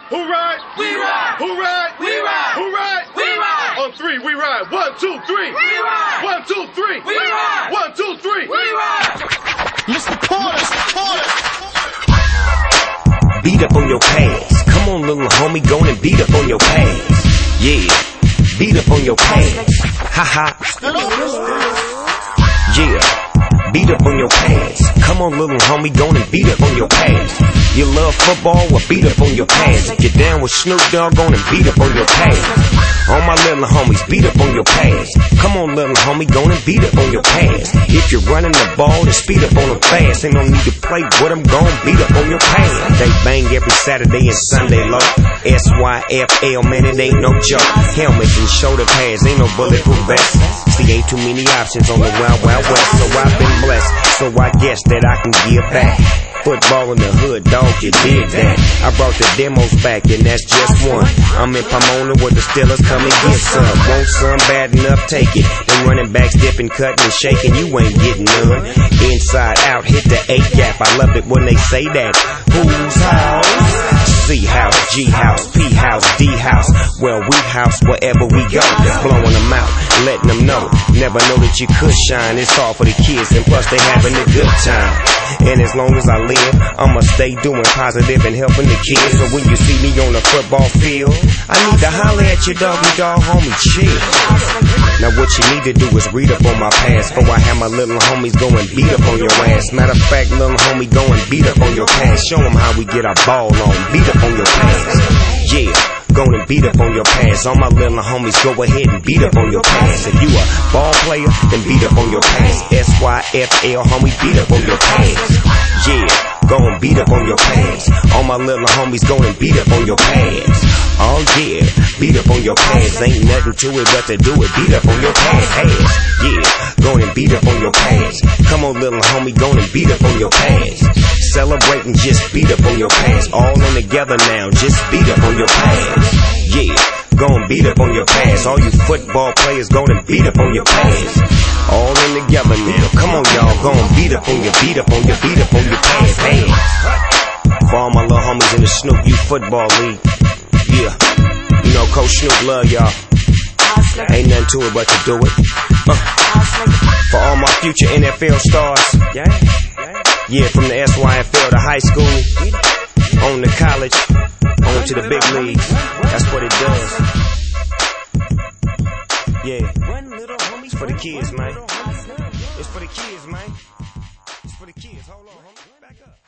Who ride? We ride. Who ride? We ride. Who ride? We ride. On three, we ride. 1, 2, 3. We ride. 1, 2, 3. We ride. 1, 2, 3. We ride. Mr. Porter. Beat up on your past. Come on, little homie, go and beat up on your past. Yeah, beat up on your past. Ha ha. Yeah, beat up on your past. Come on, little homie, go and beat up on your past. You love football, well, beat up on your past. If you're down with Snoop Dogg, go and beat up on your past. All my little homies, beat up on your past. Come on, little homie, go and beat up on your past. If you're running the ball, then speed up on them fast. Ain't no need to play with them, go and beat up on your past. They bang every Saturday and Sunday low. SYFL, man, it ain't no joke. Helmets and shoulder pads, ain't no bulletproof vest. See, ain't too many options on the Wild Wild West. So I've been blessed, so I guess that I can give back. Football in the hood, dog, you did that. I brought the demos back, and that's just one. I'm in Pomona where the Steelers come and get some. Want some bad enough, take it. Them running backs dipping, cutting, and shaking, you ain't getting none. Inside out, hit the A gap. I love it when they say that. Whose house? C house, G house, P house, D house. Well, we house wherever we go. Blowing them out, letting them know. Never know that you could shine. It's all for the kids, and plus they having a good time. And as long as I live, I'ma stay doing positive and helping the kids. So when you see me on the football field, I need to holler at your doggy dog homie, chill. Now what you need to do is read up on my past, before I have my little homies go and beat up on your ass. Matter of fact, little homie, go and beat up on your past. Show them how we get our ball on, beat up on your past. Yeah, go and beat up on your past. All my little homies, go ahead and beat up on your past. If you a ball player, then beat up on your past. SYFL, homie, beat up on your past. Yeah, go and beat up on your past. All my little homies, go and beat up on your past. Oh yeah, beat up on your past. Ain't nothing to it but to do it, beat up on your past. Yeah, go and beat up on your past. Come on, little homie, go and beat up on your past. Celebrate and just beat up on your past. All in together now, just beat up on your past. Yeah, go and beat up on your past. All you football players, go and beat up on your past. All in together now. Come on, y'all, go and beat up on your, beat up on your, beat up on your past. For all my little homies in the Snoop U Football League. Yeah, you know Coach Snoop love y'all. Ain't nothing to it but to do it. For all my future NFL stars. Yeah, from the SYFL to high school, on to college, on to the big leagues. That's what it does. Yeah, it's for the kids, man. It's for the kids, man. It's for the kids. Hold on, homie. Back up.